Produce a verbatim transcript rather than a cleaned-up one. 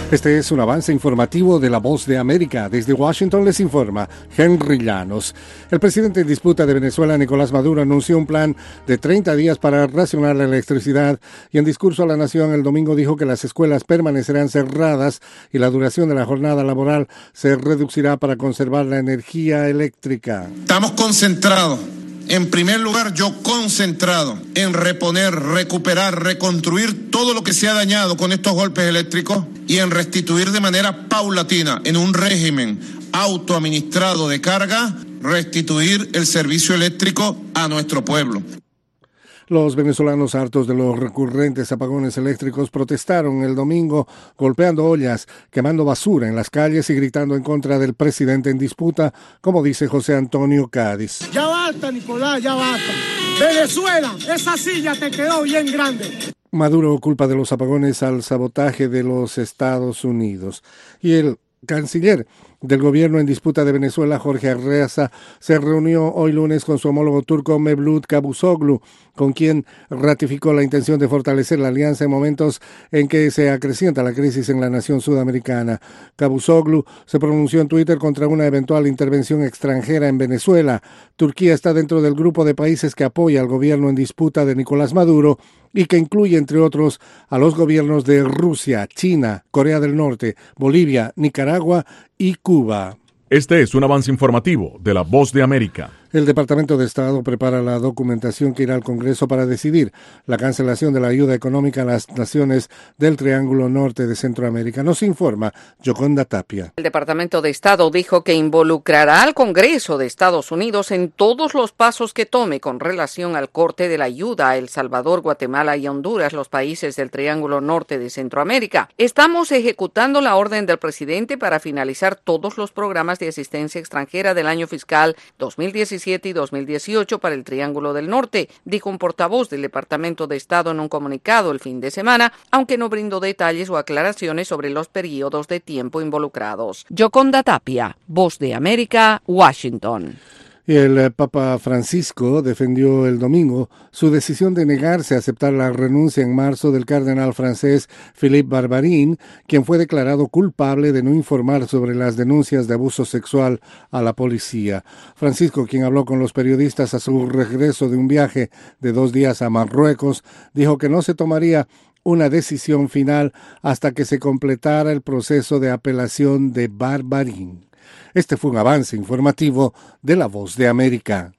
Este es un avance informativo de La Voz de América. Desde Washington les informa Henry Llanos. El presidente en disputa de Venezuela, Nicolás Maduro, anunció un plan de treinta días para racionar la electricidad y en discurso a la nación el domingo dijo que las escuelas permanecerán cerradas y la duración de la jornada laboral se reducirá para conservar la energía eléctrica. Estamos concentrados. En primer lugar, yo concentrado en reponer, recuperar, reconstruir todo lo que se ha dañado con estos golpes eléctricos y en restituir de manera paulatina, en un régimen autoadministrado de carga, restituir el servicio eléctrico a nuestro pueblo. Los venezolanos, hartos de los recurrentes apagones eléctricos, protestaron el domingo golpeando ollas, quemando basura en las calles y gritando en contra del presidente en disputa, como dice José Antonio Cádiz. Ya basta, Nicolás, ya basta. Venezuela, esa silla te quedó bien grande. Maduro culpa de los apagones al sabotaje de los Estados Unidos. Y el canciller del gobierno en disputa de Venezuela, Jorge Arreaza, se reunió hoy lunes con su homólogo turco Mevlut Cavusoglu, con quien ratificó la intención de fortalecer la alianza en momentos en que se acrecienta la crisis en la nación sudamericana. Cavusoglu se pronunció en Twitter contra una eventual intervención extranjera en Venezuela. Turquía está dentro del grupo de países que apoya al gobierno en disputa de Nicolás Maduro y que incluye, entre otros, a los gobiernos de Rusia, China, Corea del Norte, Bolivia, Nicaragua y Cuba. Este es un avance informativo de La Voz de América. El Departamento de Estado prepara la documentación que irá al Congreso para decidir la cancelación de la ayuda económica a las naciones del Triángulo Norte de Centroamérica. Nos informa Yoconda Tapia. El Departamento de Estado dijo que involucrará al Congreso de Estados Unidos en todos los pasos que tome con relación al corte de la ayuda a El Salvador, Guatemala y Honduras, los países del Triángulo Norte de Centroamérica. Estamos ejecutando la orden del presidente para finalizar todos los programas de asistencia extranjera del año fiscal dos mil diecisiete y dos mil dieciocho para el Triángulo del Norte, dijo un portavoz del Departamento de Estado en un comunicado el fin de semana, aunque no brindó detalles o aclaraciones sobre los periodos de tiempo involucrados. Yoconda Tapia, Voz de América, Washington. Y el Papa Francisco defendió el domingo su decisión de negarse a aceptar la renuncia en marzo del cardenal francés Philippe Barbarin, quien fue declarado culpable de no informar sobre las denuncias de abuso sexual a la policía. Francisco, quien habló con los periodistas a su regreso de un viaje de dos días a Marruecos, dijo que no se tomaría una decisión final hasta que se completara el proceso de apelación de Barbarin. Este fue un avance informativo de La Voz de América.